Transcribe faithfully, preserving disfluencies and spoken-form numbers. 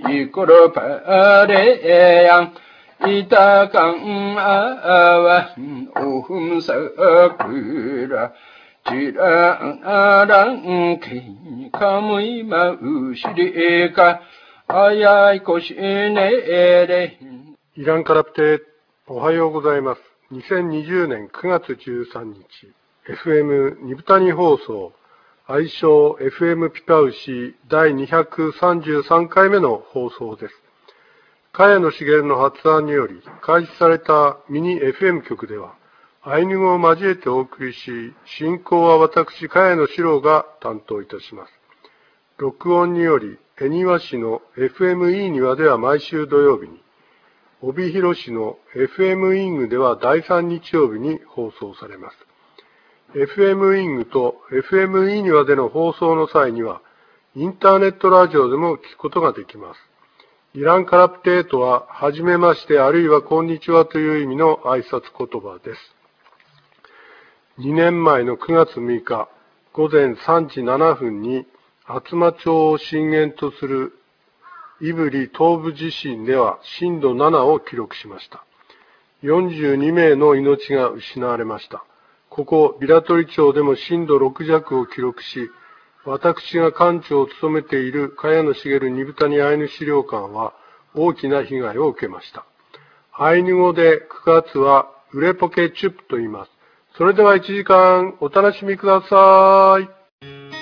이끌어 바래양 이따강 아와 오흠석그라 지랑아랑 기카무이 마우시리가 아야이 고시네레 イランカラプテ、おはようございます。にせんにじゅうねんくがつじゅうさんにち、エフエム ニブタニ放送、愛称 エフエム ピパウシだいにひゃくさんじゅうさんかいめの放送です。茅野茂の発案により開始されたミニ エフエム 局では、アイヌ語を交えてお送りし、進行は私、茅野史郎が担当いたします。録音により、恵庭市の エフエム イー庭では毎週土曜日に、帯広市の エフエム イングではだいさん日曜日に放送されます。エフエム イングと エフエム イー庭での放送の際には、インターネットラジオでも聞くことができます。イランカラプテーとは、はじめましてあるいはこんにちはという意味の挨拶言葉です。にねんまえのくがつむいか、ごぜんさんじななふんに、厚真町を震源とする胆振東部地震では震度ななを記録しました。よんじゅうにめいの命が失われました。ここ、平取町でも震度ろくじゃくを記録し、私が館長を務めている茅野茂二部谷アイヌ資料館は大きな被害を受けました。アイヌ語でくがつはウレポケチュップと言います。それではいちじかんお楽しみください。